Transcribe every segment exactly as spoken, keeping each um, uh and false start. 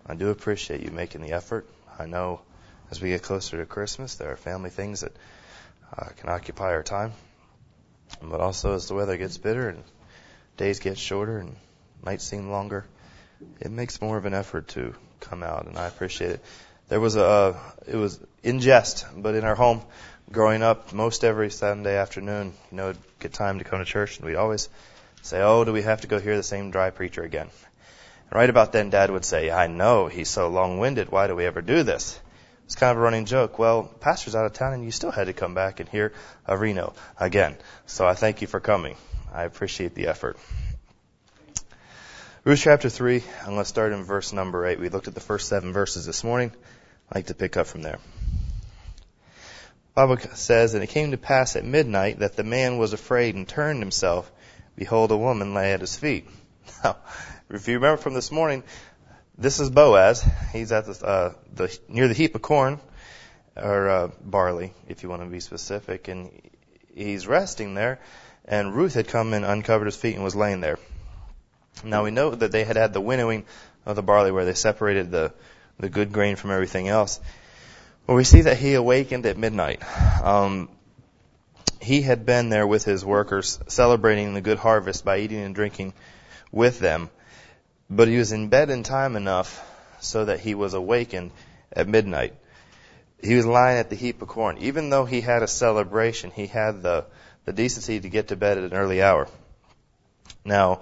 I do appreciate you making the effort. I know as we get closer to Christmas, there are family things that uh, can occupy our time. But also as the weather gets bitter and days get shorter and nights seem longer, it makes more of an effort to come out, and I appreciate it. There was a, uh, it was in jest, but in our home, growing up, most every Sunday afternoon, you know, it'd get time to come to church, and we'd always say, oh, do we have to go hear the same dry preacher again? And right about then, Dad would say, I know, he's so long-winded, why do we ever do this? It's kind of a running joke. Well, Pastor's out of town, and you still had to come back and hear a Reno again. So I thank you for coming. I appreciate the effort. Ruth chapter three, and let's start in verse number eight. We looked at the first seven verses this morning. I'd like to pick up from there. The Bible says, and it came to pass at midnight that the man was afraid and turned himself. Behold, a woman lay at his feet. Now, if you remember from this morning, this is Boaz. He's at the, uh, the near the heap of corn, or uh, barley, if you want to be specific, and he's resting there. And Ruth had come and uncovered his feet and was laying there. Now we know that they had had the winnowing of the barley, where they separated the the good grain from everything else. Well, we see that he awakened at midnight. Um, he had been there with his workers, celebrating the good harvest by eating and drinking with them. But he was in bed in time enough so that he was awakened at midnight. He was lying at the heap of corn. Even though he had a celebration, he had the, the decency to get to bed at an early hour. Now,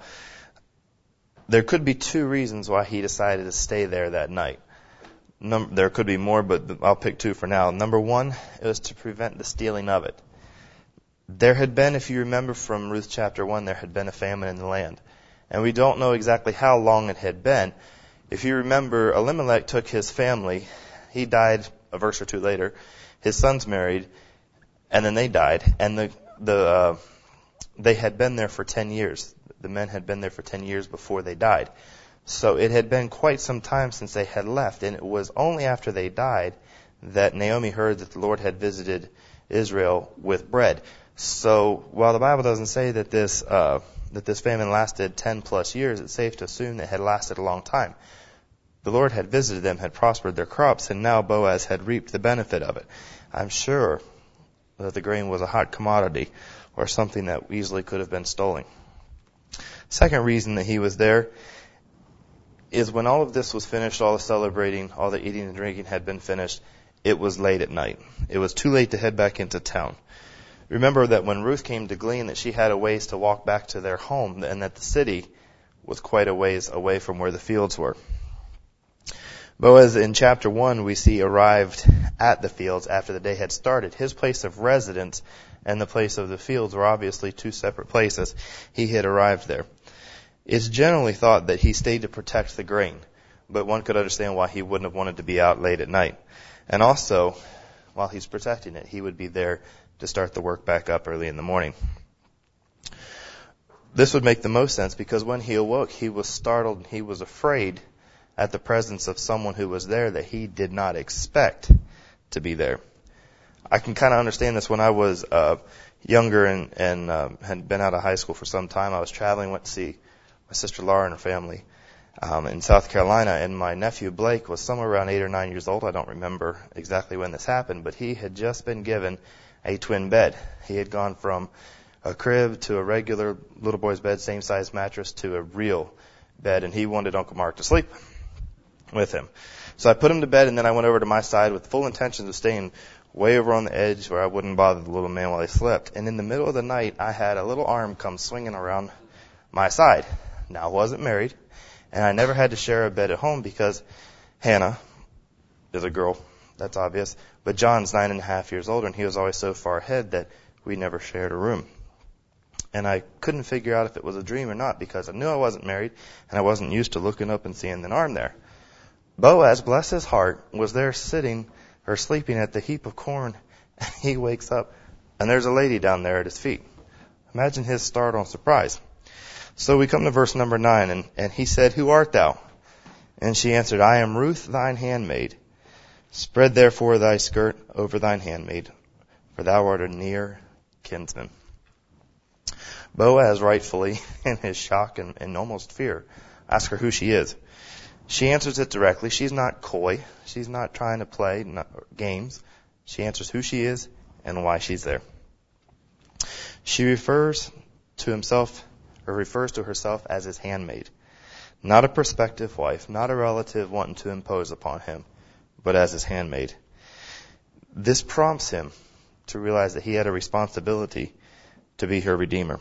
there could be two reasons why he decided to stay there that night. Num- there could be more, but I'll pick two for now. Number one, it was to prevent the stealing of it. There had been, if you remember from Ruth chapter one, there had been a famine in the land. And we don't know exactly how long it had been. If you remember, Elimelech took his family. He died a verse or two later. His sons married, and then they died. And the the uh, they had been there for ten years. The men had been there for ten years before they died. So it had been quite some time since they had left. And it was only after they died that Naomi heard that the Lord had visited Israel with bread. So while the Bible doesn't say that this uh, that this famine lasted ten plus years, it's safe to assume that it had lasted a long time. The Lord had visited them, had prospered their crops, and now Boaz had reaped the benefit of it. I'm sure that the grain was a hot commodity or something that easily could have been stolen. Second reason that he was there is when all of this was finished, all the celebrating, all the eating and drinking had been finished, it was late at night. It was too late to head back into town. Remember that when Ruth came to glean, that she had a ways to walk back to their home, and that the city was quite a ways away from where the fields were. Boaz, in chapter one, we see arrived at the fields after the day had started. His place of residence and the place of the fields were obviously two separate places. He had arrived there. It's generally thought that he stayed to protect the grain, but one could understand why he wouldn't have wanted to be out late at night. And also, while he's protecting it, he would be there to start the work back up early in the morning. This would make the most sense because when he awoke, he was startled and he was afraid at the presence of someone who was there that he did not expect to be there. I can kind of understand this. When I was uh, younger and, and uh, had been out of high school for some time, I was traveling, went to see my sister Laura and her family um, in South Carolina, and my nephew Blake was somewhere around eight or nine years old. I don't remember exactly when this happened, but he had just been given a twin bed. He had gone from a crib to a regular little boy's bed, same size mattress, to a real bed, and he wanted Uncle Mark to sleep with him. So I put him to bed, and then I went over to my side with full intentions of staying way over on the edge where I wouldn't bother the little man while he slept. And in the middle of the night, I had a little arm come swinging around my side. Now, I wasn't married, and I never had to share a bed at home because Hannah is a girl. That's obvious. But John's nine and a half years older, and he was always so far ahead that we never shared a room. And I couldn't figure out if it was a dream or not because I knew I wasn't married, and I wasn't used to looking up and seeing an arm there. Boaz, bless his heart, was there sitting or sleeping at the heap of corn, and he wakes up, and there's a lady down there at his feet. Imagine his startle and surprise. So we come to verse number nine, and, and he said, Who art thou? And she answered, I am Ruth, thine handmaid. Spread therefore thy skirt over thine handmaid, for thou art a near kinsman. Boaz, rightfully, in his shock and, and almost fear, asks her who she is. She answers it directly. She's not coy. She's not trying to play not, games. She answers who she is and why she's there. She refers to himself, or refers to herself as his handmaid. Not a prospective wife, not a relative wanting to impose upon him, but as his handmaid. This prompts him to realize that he had a responsibility to be her redeemer.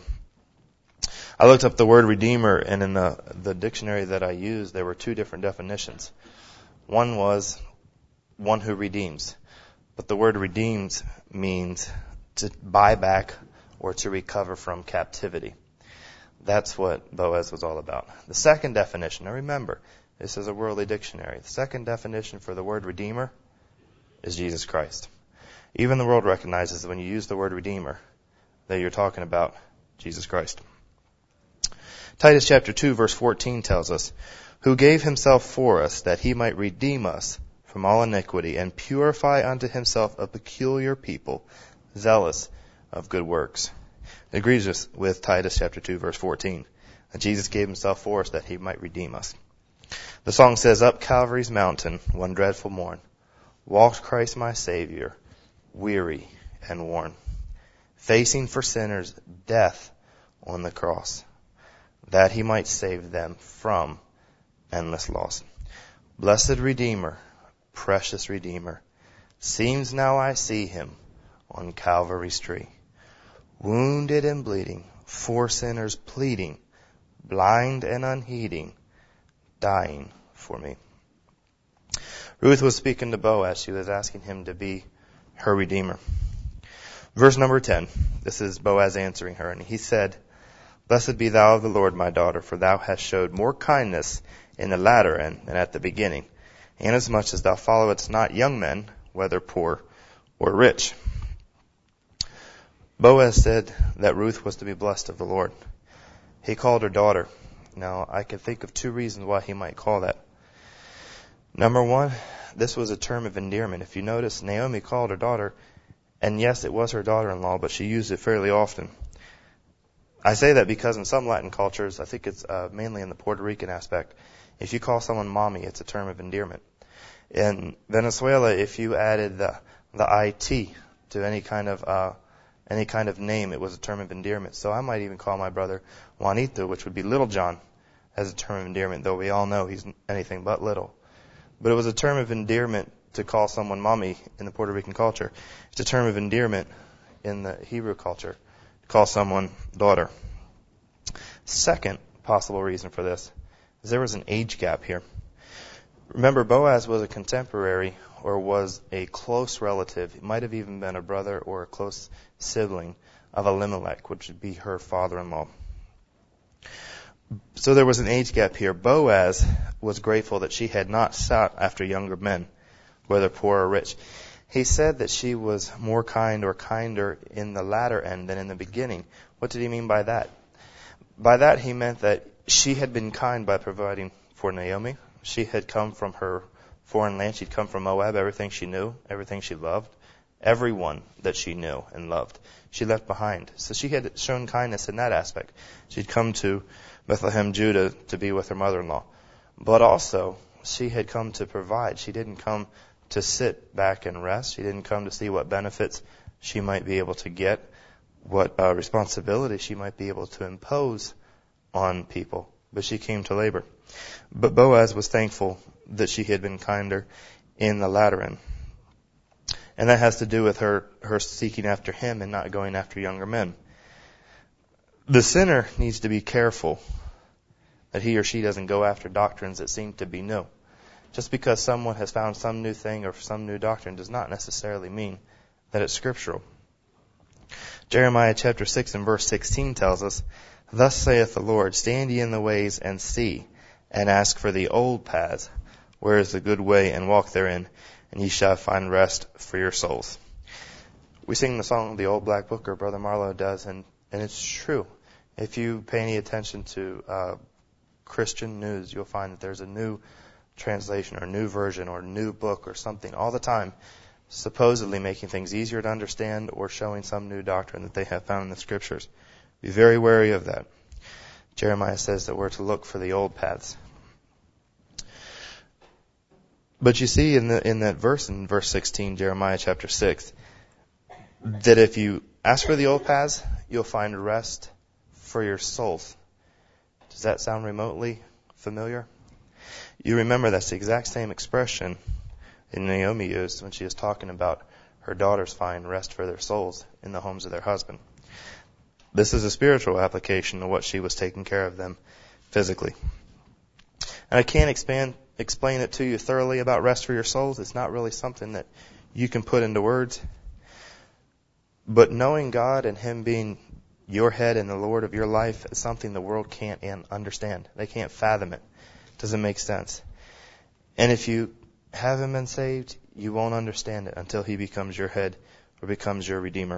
I looked up the word redeemer, and in the, the dictionary that I used, there were two different definitions. One was one who redeems. But the word redeems means to buy back or to recover from captivity. That's what Boaz was all about. The second definition, now remember, this is a worldly dictionary. The second definition for the word redeemer is Jesus Christ. Even the world recognizes that when you use the word redeemer, that you're talking about Jesus Christ. Titus chapter two verse fourteen tells us, who gave himself for us that he might redeem us from all iniquity and purify unto himself a peculiar people, zealous of good works. It agrees with Titus chapter two verse fourteen, that Jesus gave himself for us that he might redeem us. The song says, up Calvary's mountain, one dreadful morn, walked Christ my Savior, weary and worn, facing for sinners death on the cross, that he might save them from endless loss. Blessed Redeemer, precious Redeemer, seems now I see him on Calvary's tree, wounded and bleeding, for sinners pleading, blind and unheeding, dying for me. Ruth was speaking to Boaz. She was asking him to be her redeemer. Verse number ten, this is Boaz answering her, and he said, blessed be thou of the Lord, my daughter, for thou hast showed more kindness in the latter end than at the beginning, inasmuch as thou followest not young men, whether poor or rich. Boaz said that Ruth was to be blessed of the Lord. He called her daughter. Now, I can think of two reasons why he might call that. Number one, this was a term of endearment. If you notice, Naomi called her daughter, and yes, it was her daughter-in-law, but she used it fairly often. I say that because in some Latin cultures, I think it's uh, mainly in the Puerto Rican aspect, if you call someone mommy, it's a term of endearment. In Venezuela, if you added the the it to any kind of uh, any kind of name, it was a term of endearment. So I might even call my brother Juanito, which would be Little John, as a term of endearment, though we all know he's anything but little. But it was a term of endearment to call someone mommy in the Puerto Rican culture. It's a term of endearment in the Hebrew culture to call someone daughter. Second possible reason for this is there was an age gap here. Remember, Boaz was a contemporary or was a close relative. It might have even been a brother or a close sibling of Elimelech, which would be her father-in-law. So there was an age gap here. Boaz was grateful that she had not sought after younger men, whether poor or rich. He said that she was more kind or kinder in the latter end than in the beginning. What did he mean by that? By that he meant that she had been kind by providing for Naomi. She had come from her foreign land. She'd come from Moab, everything she knew, everything she loved, everyone that she knew and loved, she left behind. So she had shown kindness in that aspect. She'd come to Bethlehem, Judah, to be with her mother-in-law. But also, she had come to provide. She didn't come to sit back and rest. She didn't come to see what benefits she might be able to get, what uh, responsibility she might be able to impose on people. But she came to labor. But Boaz was thankful that she had been kinder in the latter end. And that has to do with her, her seeking after him and not going after younger men. The sinner needs to be careful that he or she doesn't go after doctrines that seem to be new. Just because someone has found some new thing or some new doctrine does not necessarily mean that it's scriptural. Jeremiah chapter six and verse sixteen tells us, thus saith the Lord, stand ye in the ways and see, and ask for the old paths, where is the good way, and walk therein, and ye shall find rest for your souls. We sing the song, The Old Black Book, or Brother Marlowe does, and, and it's true. If you pay any attention to uh, Christian news, you'll find that there's a new translation or a new version or a new book or something all the time, supposedly making things easier to understand or showing some new doctrine that they have found in the scriptures. Be very wary of that. Jeremiah says that we're to look for the old paths. But you see in the in that verse, in verse sixteen, Jeremiah chapter six, that if you ask for the old paths, you'll find rest for your souls. Does that sound remotely familiar? You remember that's the exact same expression that Naomi used when she was talking about her daughters find rest for their souls in the homes of their husband. This is a spiritual application of what she was taking care of them physically. And I can't expand, explain it to you thoroughly about rest for your souls. It's not really something that you can put into words. But knowing God and Him being your head and the Lord of your life is something the world can't understand. They can't fathom it. It doesn't make sense. And if you haven't been saved, you won't understand it until He becomes your head or becomes your Redeemer.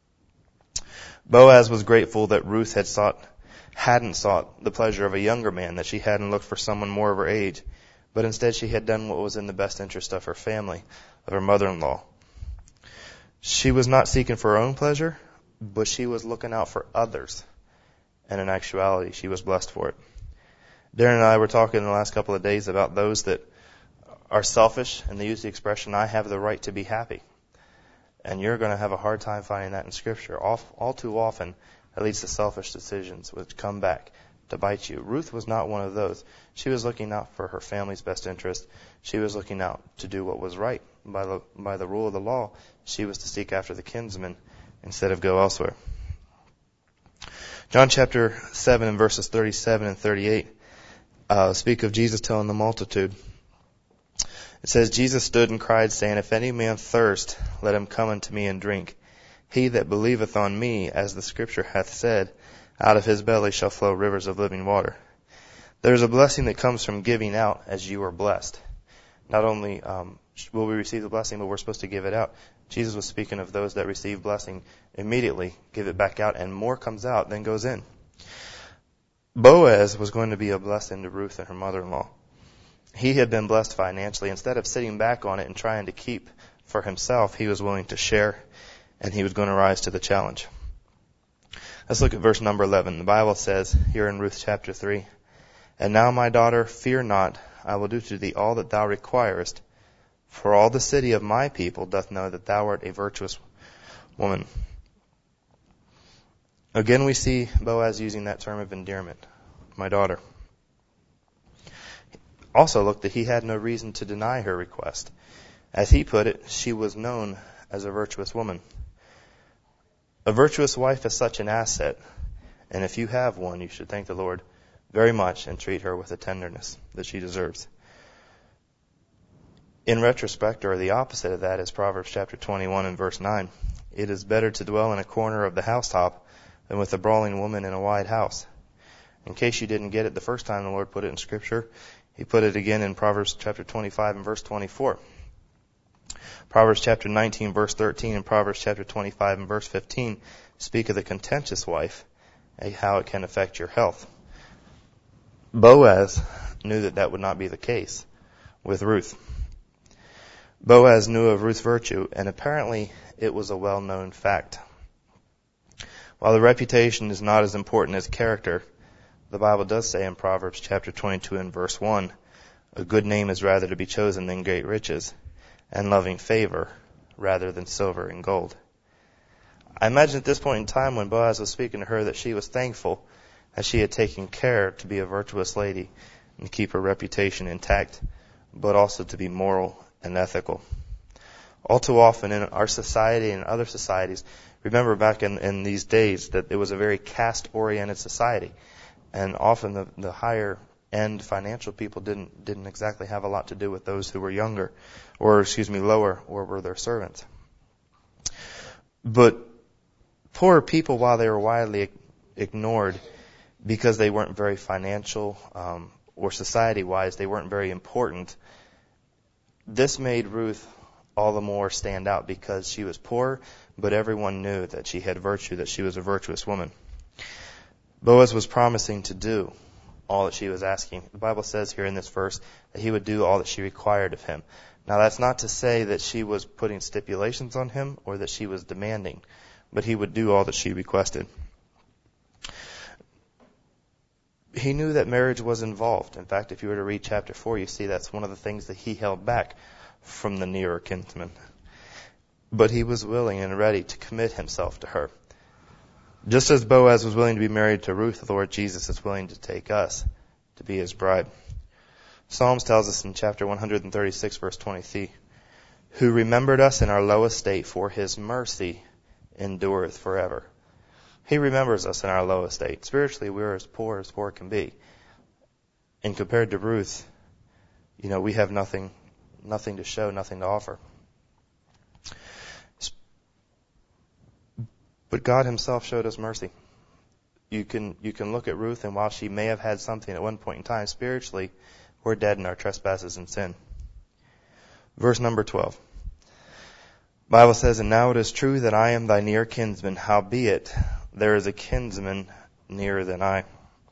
Boaz was grateful that Ruth had sought, hadn't sought the pleasure of a younger man, that she hadn't looked for someone more of her age, but instead she had done what was in the best interest of her family, of her mother-in-law. She was not seeking for her own pleasure, but she was looking out for others. And in actuality, she was blessed for it. Darren and I were talking in the last couple of days about those that are selfish, and they use the expression, I have the right to be happy. And you're going to have a hard time finding that in Scripture. All, all too often, it leads to selfish decisions which come back to bite you. Ruth was not one of those. She was looking out for her family's best interest. She was looking out to do what was right. By the, by the rule of the law, she was to seek after the kinsman instead of go elsewhere. John chapter seven and verses thirty-seven and thirty-eight uh, speak of Jesus telling the multitude. It says, Jesus stood and cried, saying, If any man thirst, let him come unto me and drink. He that believeth on me, as the Scripture hath said, out of his belly shall flow rivers of living water. There is a blessing that comes from giving out as you are blessed. Not only um, will we receive the blessing, but we're supposed to give it out. Jesus was speaking of those that receive blessing immediately, give it back out, and more comes out than goes in. Boaz was going to be a blessing to Ruth and her mother-in-law. He had been blessed financially. Instead of sitting back on it and trying to keep for himself, he was willing to share, and he was going to rise to the challenge. Let's look at verse number eleven. The Bible says here in Ruth chapter three, And now, my daughter, fear not, I will do to thee all that thou requirest, for all the city of my people doth know that thou art a virtuous woman. Again, we see Boaz using that term of endearment, my daughter. Also, look that he had no reason to deny her request. As he put it, she was known as a virtuous woman. A virtuous wife is such an asset, and if you have one, you should thank the Lord very much and treat her with the tenderness that she deserves. In retrospect, or the opposite of that, is Proverbs chapter twenty-one and verse nine. It is better to dwell in a corner of the housetop than with a brawling woman in a wide house. In case you didn't get it the first time the Lord put it in Scripture, He put it again in Proverbs chapter twenty-five and verse twenty-four. Proverbs chapter nineteen verse thirteen and Proverbs chapter twenty-five and verse fifteen speak of the contentious wife and how it can affect your health. Boaz knew that that would not be the case with Ruth. Boaz knew of Ruth's virtue, and apparently it was a well-known fact. While the reputation is not as important as character, the Bible does say in Proverbs chapter twenty-two and verse one, a good name is rather to be chosen than great riches, and loving favor rather than silver and gold. I imagine at this point in time when Boaz was speaking to her that she was thankful that she had taken care to be a virtuous lady and to keep her reputation intact, but also to be moral and ethical. All too often in our society and other societies, remember back in, in these days that it was a very caste-oriented society. And often the, the higher end financial people didn't didn't exactly have a lot to do with those who were younger, or excuse me, lower, or were their servants. But poorer people, while they were widely ignored because they weren't very financial um, or society-wise, they weren't very important. This made Ruth all the more stand out because she was poor, but everyone knew that she had virtue, that she was a virtuous woman. Boaz was promising to do all that she was asking. The Bible says here in this verse that he would do all that she required of him. Now, that's not to say that she was putting stipulations on him or that she was demanding, but he would do all that she requested. he knew that marriage was involved. In fact, if you were to read chapter four, you see that's one of the things that he held back from the nearer kinsman. But he was willing and ready to commit himself to her. Just as Boaz was willing to be married to Ruth, the Lord Jesus is willing to take us to be his bride. Psalms tells us in chapter one thirty-six, verse twenty-three, who remembered us in our low estate, for his mercy endureth forever. He remembers us in our low estate. Spiritually, we're as poor as poor can be. And compared to Ruth, you know, we have nothing, nothing to show, nothing to offer. But God himself showed us mercy. You can, you can look at Ruth, and while she may have had something at one point in time, spiritually, we're dead in our trespasses and sin. Verse number twelve. Bible says, and now it is true that I am thy near kinsman, howbeit there is a kinsman nearer than I.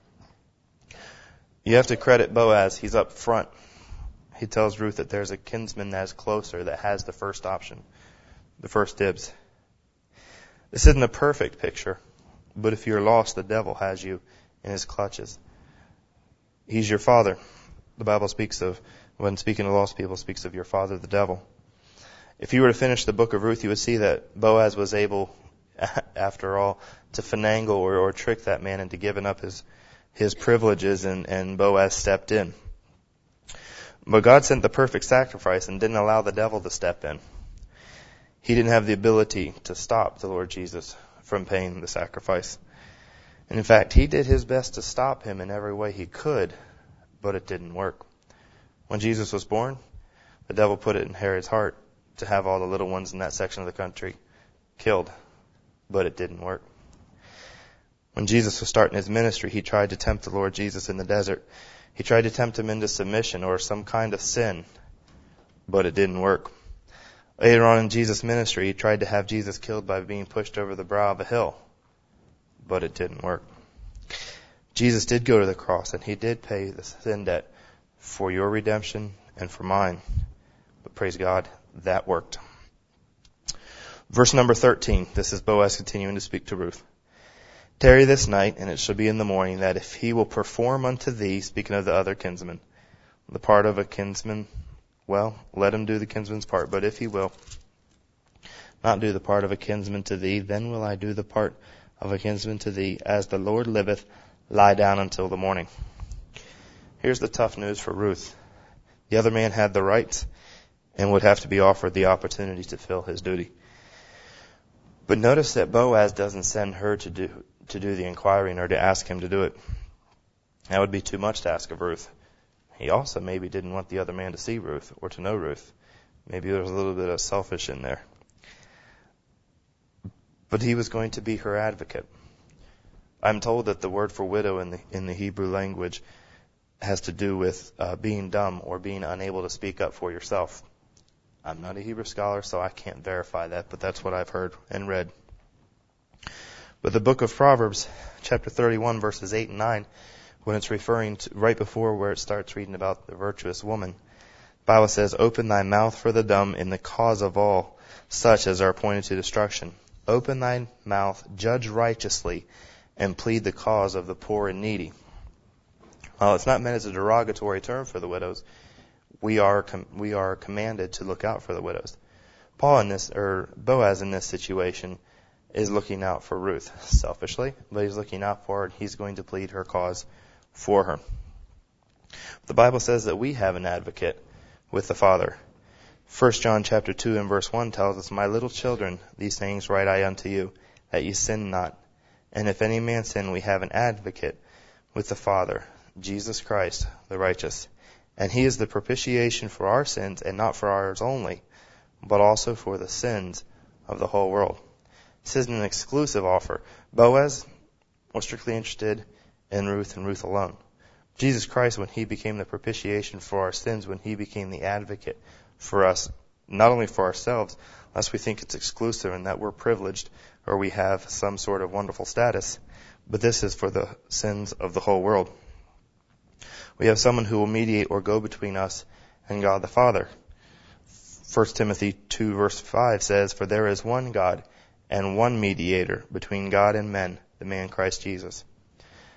You have to credit Boaz. He's up front. He tells Ruth that there's a kinsman that is closer, that has the first option, the first dibs. This isn't a perfect picture, but if you're lost, the devil has you in his clutches. He's your father. The Bible speaks of, when speaking to lost people, speaks of your father, the devil. If you were to finish the book of Ruth, you would see that Boaz was able, after all, to finagle or, or trick that man into giving up his his privileges, and, and Boaz stepped in. But God sent the perfect sacrifice and didn't allow the devil to step in. He didn't have the ability to stop the Lord Jesus from paying the sacrifice. And in fact, he did his best to stop him in every way he could, but it didn't work. When Jesus was born, the devil put it in Herod's heart to have all the little ones in that section of the country killed, but it didn't work. When Jesus was starting his ministry, he tried to tempt the Lord Jesus in the desert. He tried to tempt him into submission or some kind of sin, but it didn't work. Later on in Jesus' ministry, he tried to have Jesus killed by being pushed over the brow of a hill, but it didn't work. Jesus did go to the cross, and he did pay the sin debt for your redemption and for mine. But praise God, that worked. Verse number thirteen, this is Boaz continuing to speak to Ruth. Tarry this night, and it shall be in the morning, that if he will perform unto thee, speaking of the other kinsman, the part of a kinsman, well, let him do the kinsman's part. But if he will not do the part of a kinsman to thee, then will I do the part of a kinsman to thee. As the Lord liveth, lie down until the morning. Here's the tough news for Ruth. The other man had the rights and would have to be offered the opportunity to fill his duty. But notice that Boaz doesn't send her to do to do the inquiring or to ask him to do it. That would be too much to ask of Ruth. He also maybe didn't want the other man to see Ruth or to know Ruth. Maybe there was a little bit of selfish in there. But he was going to be her advocate. I'm told that the word for widow in the in the Hebrew language has to do with uh, being dumb or being unable to speak up for yourself. I'm not a Hebrew scholar, so I can't verify that, but that's what I've heard and read. But the book of Proverbs, chapter thirty-one, verses eight and nine, when it's referring to right before where it starts reading about the virtuous woman, the Bible says, open thy mouth for the dumb in the cause of all such as are appointed to destruction. Open thy mouth, judge righteously, and plead the cause of the poor and needy. Well, it's not meant as a derogatory term for the widows. We are com- we are commanded to look out for the widows. Paul in this, or Boaz in this situation, is looking out for Ruth selfishly, but he's looking out for her, and he's going to plead her cause for her. The Bible says that we have an advocate with the Father. First John chapter two and verse one tells us, my little children, these things write I unto you, that ye sin not. And if any man sin, we have an advocate with the Father, Jesus Christ, the righteous. And he is the propitiation for our sins, and not for ours only, but also for the sins of the whole world. This isn't an exclusive offer. Boaz was strictly interested in Ruth and Ruth alone. Jesus Christ, when he became the propitiation for our sins, when he became the advocate for us, not only for ourselves, lest we think it's exclusive and that we're privileged or we have some sort of wonderful status, but this is for the sins of the whole world. We have someone who will mediate or go between us and God the Father. First Timothy two verse five says, for there is one God and one mediator between God and men, the man Christ Jesus.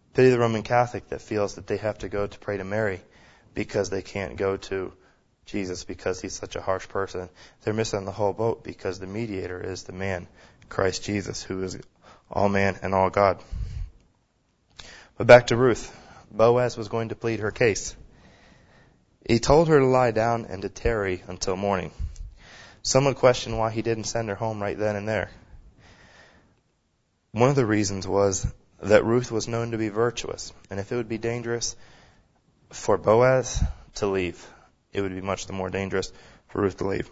Pity the Roman Catholic that feels that they have to go to pray to Mary because they can't go to Jesus because he's such a harsh person. They're missing the whole boat because the mediator is the man, Christ Jesus, who is all man and all God. But back to Ruth. Boaz was going to plead her case. He told her to lie down and to tarry until morning. Some would question why he didn't send her home right then and there. One of the reasons was that Ruth was known to be virtuous, and if it would be dangerous for Boaz to leave, it would be much the more dangerous for Ruth to leave.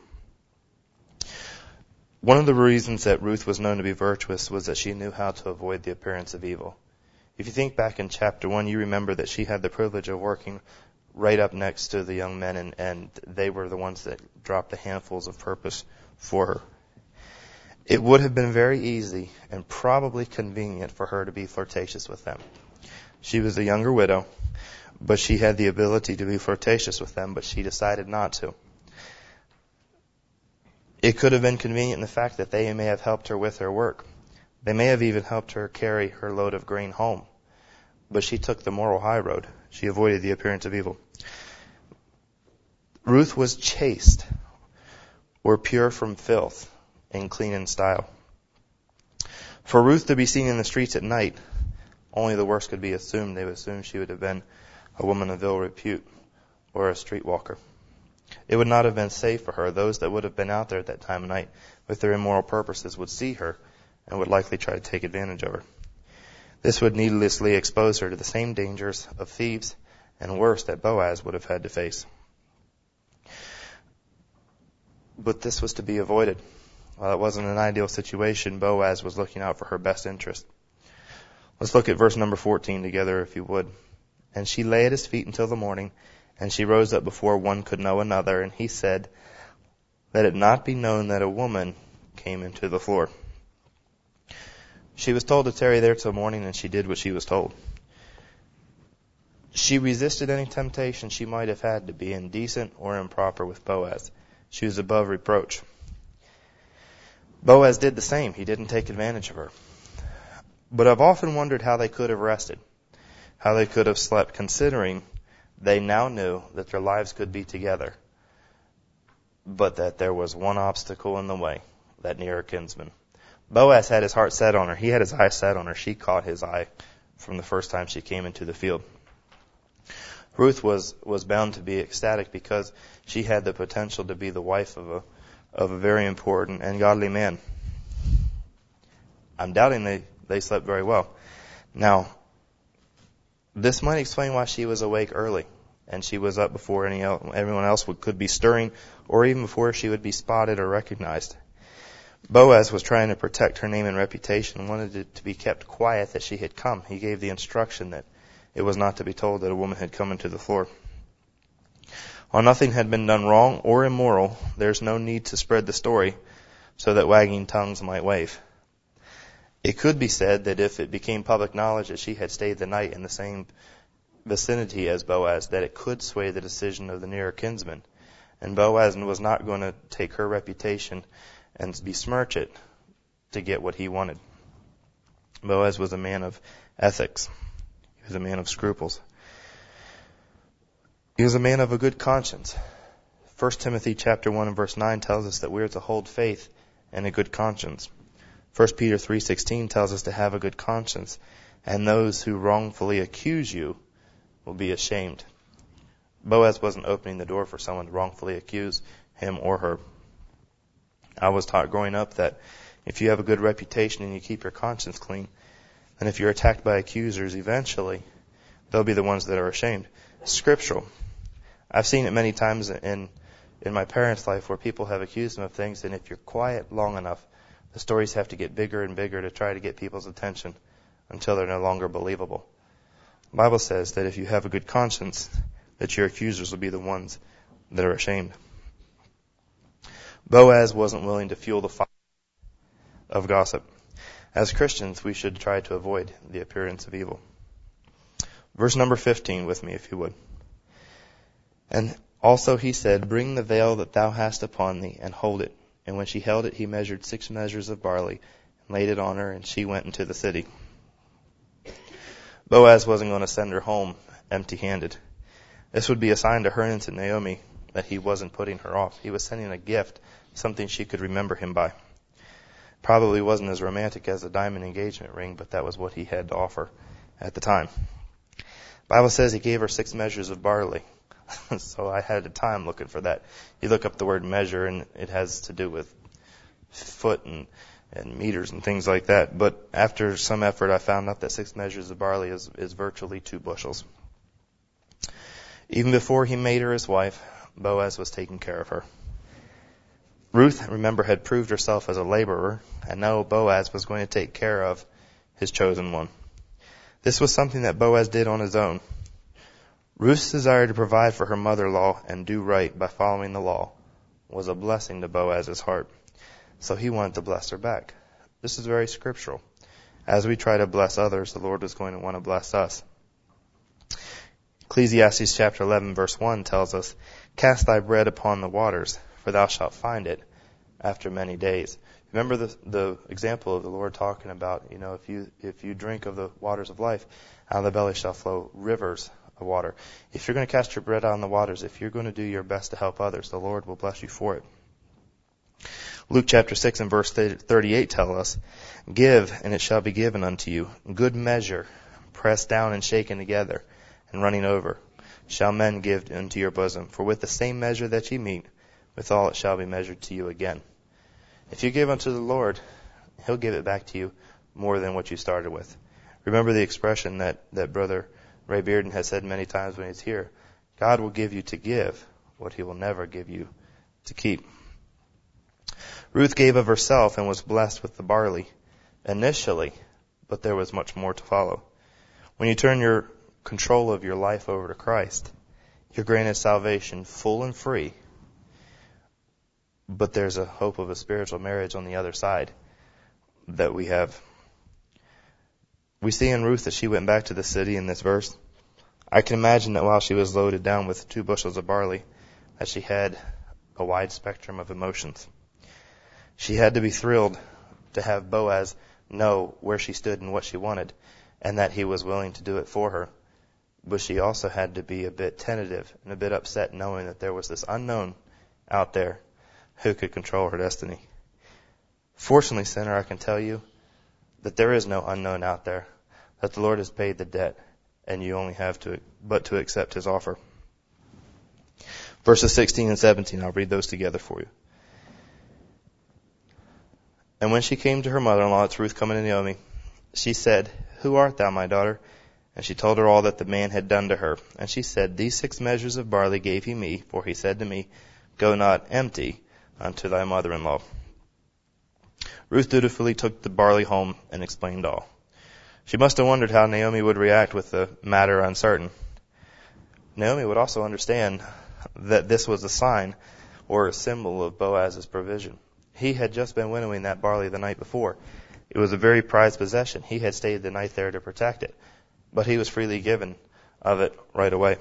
One of the reasons that Ruth was known to be virtuous was that she knew how to avoid the appearance of evil. If you think back in chapter one, you remember that she had the privilege of working right up next to the young men, and, and they were the ones that dropped the handfuls of purpose for her. It would have been very easy and probably convenient for her to be flirtatious with them. She was a younger widow, but she had the ability to be flirtatious with them, but she decided not to. It could have been convenient in the fact that they may have helped her with her work. They may have even helped her carry her load of grain home. But she took the moral high road. She avoided the appearance of evil. Ruth was chaste, or pure from filth, and clean in style. For Ruth to be seen in the streets at night, only the worst could be assumed. They would assume she would have been a woman of ill repute or a streetwalker. It would not have been safe for her. Those that would have been out there at that time of night with their immoral purposes would see her and would likely try to take advantage of her. This would needlessly expose her to the same dangers of thieves and worse that Boaz would have had to face. But this was to be avoided. While it wasn't an ideal situation, Boaz was looking out for her best interest. Let's look at verse number fourteen together, if you would. And she lay at his feet until the morning, and she rose up before one could know another, and he said, let it not be known that a woman came into the floor. She was told to tarry there till morning, and she did what she was told. She resisted any temptation she might have had to be indecent or improper with Boaz. She was above reproach. Boaz did the same. He didn't take advantage of her. But I've often wondered how they could have rested, how they could have slept, considering they now knew that their lives could be together, but that there was one obstacle in the way, that nearer kinsman. Boaz had his heart set on her. He had his eye set on her. She caught his eye from the first time she came into the field. Ruth was, was bound to be ecstatic because she had the potential to be the wife of a, of a very important and godly man. I'm doubting they, they slept very well. Now, this might explain why she was awake early, and she was up before any el- everyone else would, could be stirring, or even before she would be spotted or recognized. Boaz was trying to protect her name and reputation and wanted it to be kept quiet that she had come. He gave the instruction that it was not to be told that a woman had come into the floor. While nothing had been done wrong or immoral, there's no need to spread the story so that wagging tongues might wave. It could be said that if it became public knowledge that she had stayed the night in the same vicinity as Boaz, that it could sway the decision of the nearer kinsman. And Boaz was not going to take her reputation and besmirch it to get what he wanted. Boaz was a man of ethics. He was a man of scruples. He was a man of a good conscience. First Timothy chapter one and verse nine tells us that we are to hold faith and a good conscience. First Peter three sixteen tells us to have a good conscience, and those who wrongfully accuse you will be ashamed. Boaz wasn't opening the door for someone to wrongfully accuse him or her. I was taught growing up that if you have a good reputation and you keep your conscience clean, then if you're attacked by accusers, eventually they'll be the ones that are ashamed. Scriptural. I've seen it many times in in my parents' life where people have accused them of things, and if you're quiet long enough, the stories have to get bigger and bigger to try to get people's attention until they're no longer believable. The Bible says that if you have a good conscience, that your accusers will be the ones that are ashamed. Boaz wasn't willing to fuel the fire of gossip. As Christians, we should try to avoid the appearance of evil. Verse number fifteen with me, if you would. And also he said, bring the veil that thou hast upon thee, and hold it. And when she held it, he measured six measures of barley, and laid it on her, and she went into the city. Boaz wasn't going to send her home empty-handed. This would be a sign to her and to Naomi that he wasn't putting her off. He was sending a gift, something she could remember him by. Probably wasn't as romantic as a diamond engagement ring, but that was what he had to offer at the time. The Bible says he gave her six measures of barley. So I had a time looking for that. You look up the word measure, and it has to do with foot and, and meters and things like that. But after some effort, I found out that six measures of barley is, is virtually two bushels. Even before he made her his wife, Boaz was taking care of her. Ruth, remember, had proved herself as a laborer, and now Boaz was going to take care of his chosen one. This was something that Boaz did on his own. Ruth's desire to provide for her mother-in-law and do right by following the law was a blessing to Boaz's heart. So he wanted to bless her back. This is very scriptural. As we try to bless others, the Lord is going to want to bless us. Ecclesiastes chapter eleven verse one tells us, "Cast thy bread upon the waters, for thou shalt find it after many days." Remember the the example of the Lord talking about, you know, if you if you drink of the waters of life, out of the belly shall flow rivers of water. If you're going to cast your bread out on the waters, if you're going to do your best to help others, the Lord will bless you for it. Luke chapter six and verse thirty-eight tell us, "Give, and it shall be given unto you, good measure, pressed down and shaken together, and running over, shall men give into your bosom. For with the same measure that ye meet, withal it shall be measured to you again." If you give unto the Lord, He'll give it back to you more than what you started with. Remember the expression that, that Brother Ray Bearden has said many times when he's here. God will give you to give what He will never give you to keep. Ruth gave of herself and was blessed with the barley initially, but there was much more to follow. When you turn your control of your life over to Christ, you're granted salvation full and free, but there's a hope of a spiritual marriage on the other side that we have. We see in Ruth that she went back to the city in this verse. I can imagine that while she was loaded down with two bushels of barley, that she had a wide spectrum of emotions. She had to be thrilled to have Boaz know where she stood and what she wanted, and that he was willing to do it for her. But she also had to be a bit tentative and a bit upset knowing that there was this unknown out there who could control her destiny. Fortunately, sinner, I can tell you that there is no unknown out there, that the Lord has paid the debt, and you only have to but to accept His offer. Verses sixteen and seventeen, I'll read those together for you. "And when she came to her mother-in-law," it's Ruth coming to Naomi, "she said, Who art thou, my daughter? And she told her all that the man had done to her. And she said, These six measures of barley gave he me, for he said to me, Go not empty unto thy mother-in-law." Ruth dutifully took the barley home and explained all. She must have wondered how Naomi would react with the matter uncertain. Naomi would also understand that this was a sign or a symbol of Boaz's provision. He had just been winnowing that barley the night before. It was a very prized possession. He had stayed the night there to protect it, but he was freely given of it right away.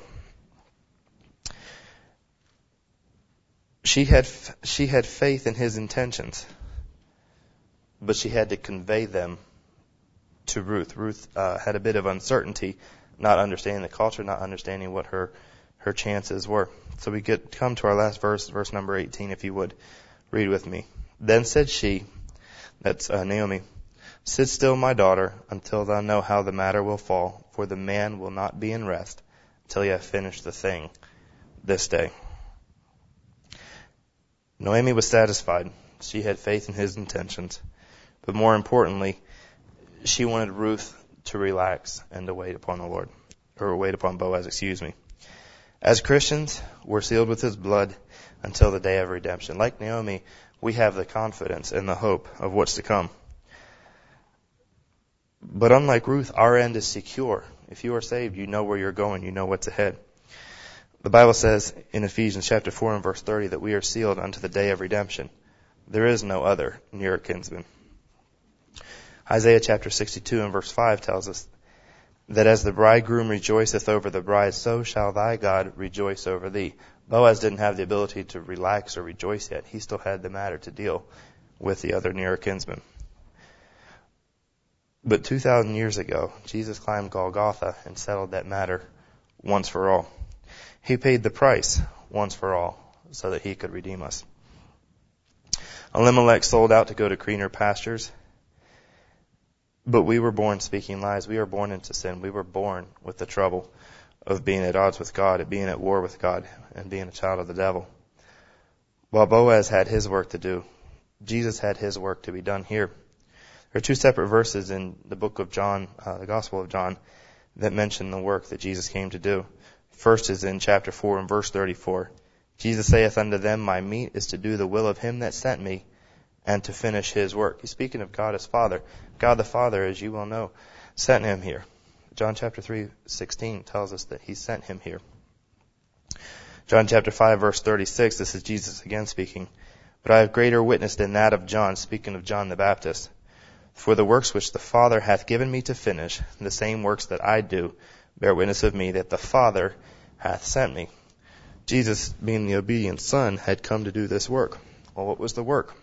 She had she had faith in his intentions, but she had to convey them to Ruth. Ruth uh, had a bit of uncertainty, not understanding the culture, not understanding what her her chances were. So we get come to our last verse, verse number eighteen, if you would read with me. "Then said she," that's uh, Naomi, "Sit still, my daughter, until thou know how the matter will fall, for the man will not be in rest till you have finished the thing this day." Naomi was satisfied. She had faith in his intentions. But more importantly, she wanted Ruth to relax and to wait upon the Lord. Or wait upon Boaz, excuse me. As Christians, we're sealed with His blood until the day of redemption. Like Naomi, we have the confidence and the hope of what's to come. But unlike Ruth, our end is secure. If you are saved, you know where you're going. You know what's ahead. The Bible says in Ephesians chapter four and verse thirty that we are sealed unto the day of redemption. There is no other near kinsman. Isaiah chapter sixty-two and verse five tells us that as the bridegroom rejoiceth over the bride, so shall thy God rejoice over thee. Boaz didn't have the ability to relax or rejoice yet. He still had the matter to deal with the other near kinsman. But two thousand years ago, Jesus climbed Golgotha and settled that matter once for all. He paid the price once for all so that he could redeem us. Elimelech sold out to go to greener pastures. But we were born speaking lies. We were born into sin. We were born with the trouble of being at odds with God, of being at war with God, and being a child of the devil. While Boaz had his work to do, Jesus had his work to be done here. There are two separate verses in the book of John, uh, the Gospel of John, that mention the work that Jesus came to do. First is in chapter four and verse thirty-four. Jesus saith unto them, My meat is to do the will of him that sent me, and to finish his work. He's speaking of God as Father. God the Father, as you well know, sent him here. John chapter three, sixteen tells us that he sent him here. John chapter five, verse thirty-six, this is Jesus again speaking. But I have greater witness than that of John, speaking of John the Baptist. For the works which the Father hath given me to finish, the same works that I do, bear witness of me that the Father hath sent me. Jesus, being the obedient Son, had come to do this work. Well, what was the work?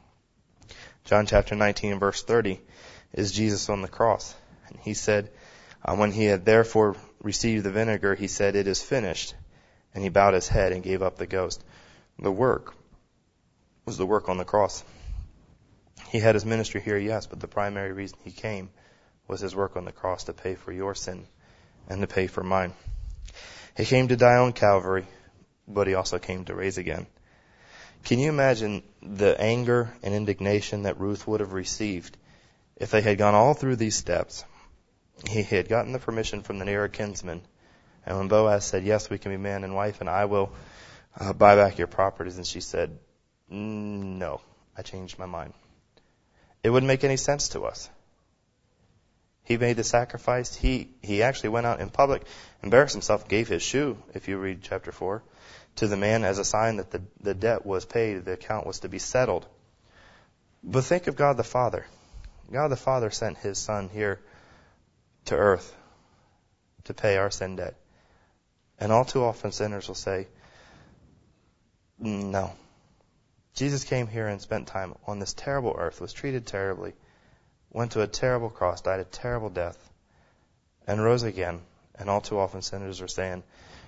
John chapter nineteen, verse thirty, is Jesus on the cross. And he said, uh, when he had therefore received the vinegar, he said, It is finished. And he bowed his head and gave up the ghost. The work was the work on the cross. He had his ministry here, yes, but the primary reason he came was his work on the cross to pay for your sin and to pay for mine. He came to die on Calvary, but he also came to raise again. Can you imagine the anger and indignation that Ruth would have received if they had gone all through these steps? He had gotten the permission from the nearer kinsman, and when Boaz said, Yes, we can be man and wife, and I will uh, buy back your properties, and she said, No, I changed my mind. It wouldn't make any sense to us. He made the sacrifice. He he actually went out in public, embarrassed himself, gave his shoe, if you read chapter four, to the man as a sign that the, the debt was paid, the account was to be settled. But think of God the Father. God the Father sent his Son here to earth to pay our sin debt. And all too often sinners will say, no. Jesus came here and spent time on this terrible earth, was treated terribly, went to a terrible cross, died a terrible death, and rose again. And all too often sinners are saying,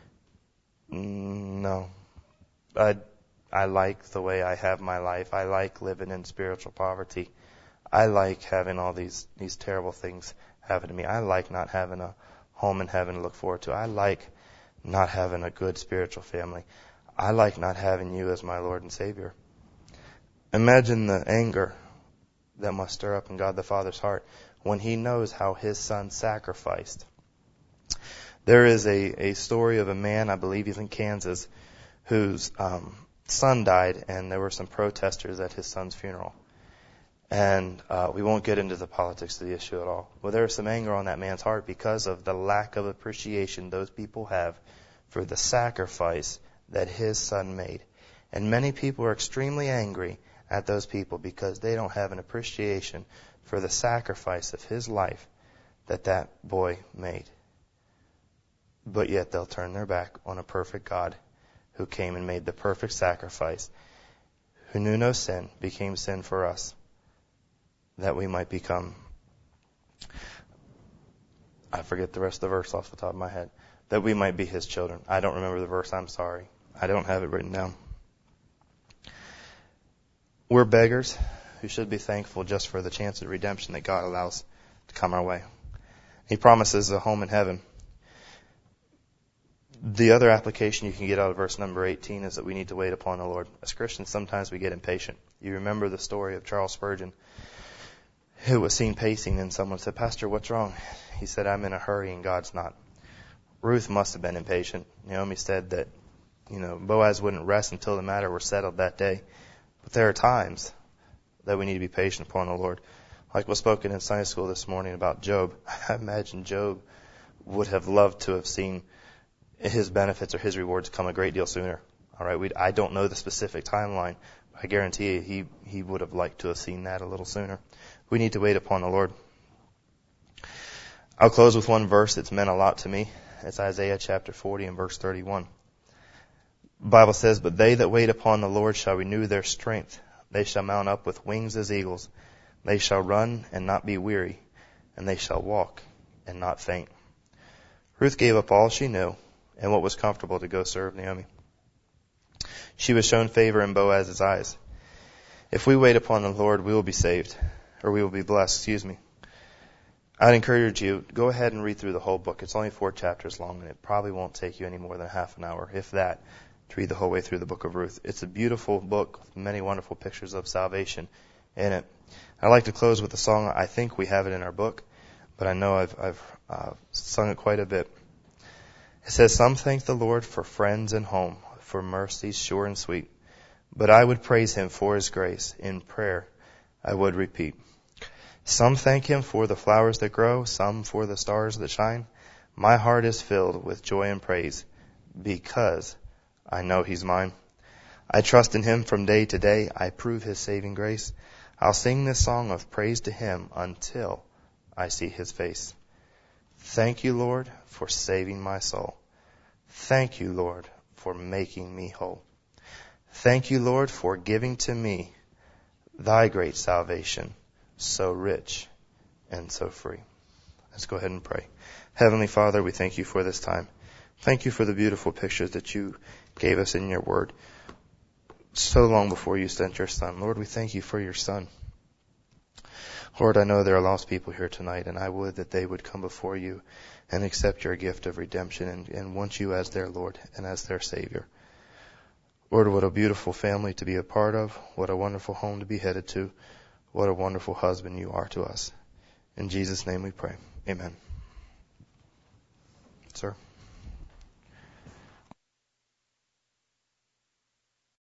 no, I, I like the way I have my life. I like living in spiritual poverty. I like having all these, these terrible things happen to me. I like not having a home in heaven to look forward to. I like not having a good spiritual family. I like not having you as my Lord and Savior. Imagine the anger that must stir up in God the Father's heart when he knows how his Son sacrificed. There is a, a story of a man, I believe he's in Kansas, whose um, son died, and there were some protesters at his son's funeral. And uh, we won't get into the politics of the issue at all. But there is some anger on that man's heart because of the lack of appreciation those people have for the sacrifice that his son made. And many people are extremely angry at those people because they don't have an appreciation for the sacrifice of his life that that boy made. But yet they'll turn their back on a perfect God who came and made the perfect sacrifice, who knew no sin, became sin for us, that we might become, I forget the rest of the verse off the top of my head, that we might be his children. I don't remember the verse, I'm sorry. I don't have it written down. We're beggars who should be thankful just for the chance of redemption that God allows to come our way. He promises a home in heaven. The other application you can get out of verse number eighteen is that we need to wait upon the Lord. As Christians, sometimes we get impatient. You remember the story of Charles Spurgeon, who was seen pacing, and someone said, Pastor, what's wrong? He said, I'm in a hurry and God's not. Ruth must have been impatient. Naomi said that, you know, Boaz wouldn't rest until the matter were settled that day. But there are times that we need to be patient upon the Lord. Like was spoken in Sunday school this morning about Job. I imagine Job would have loved to have seen his benefits or his rewards come a great deal sooner. All right, we I don't know the specific timeline. I guarantee you he, he would have liked to have seen that a little sooner. We need to wait upon the Lord. I'll close with one verse that's meant a lot to me. It's Isaiah chapter forty and verse thirty-one. The Bible says, But they that wait upon the Lord shall renew their strength. They shall mount up with wings as eagles. They shall run and not be weary. and they shall walk and not faint. Ruth gave up all she knew and what was comfortable to go serve Naomi. She was shown favor in Boaz's eyes. If we wait upon the Lord, we will be saved, or we will be blessed, excuse me. I'd encourage you, go ahead and read through the whole book. It's only four chapters long, and it probably won't take you any more than half an hour, if that, to read the whole way through the book of Ruth. It's a beautiful book with many wonderful pictures of salvation in it. I'd like to close with a song. I think we have it in our book, but I know I've, I've uh, sung it quite a bit. It says, some thank the Lord for friends and home, for mercies sure and sweet. But I would praise him for his grace. In prayer I would repeat. Some thank him for the flowers that grow, some for the stars that shine. My heart is filled with joy and praise because I know he's mine. I trust in him from day to day. I prove his saving grace. I'll sing this song of praise to him until I see his face. Thank you, Lord, for saving my soul. Thank you, Lord, for making me whole. Thank you, Lord, for giving to me thy great salvation, so rich and so free. Let's go ahead and pray. Heavenly Father, we thank you for this time. Thank you for the beautiful pictures that you gave us in your word so long before you sent your son. Lord, we thank you for your son. Lord, I know there are lost people here tonight, and I would that they would come before you and accept your gift of redemption and, and want you as their Lord and as their Savior. Lord, what a beautiful family to be a part of. What a wonderful home to be headed to. What a wonderful husband you are to us. In Jesus' name we pray. Amen. Sir.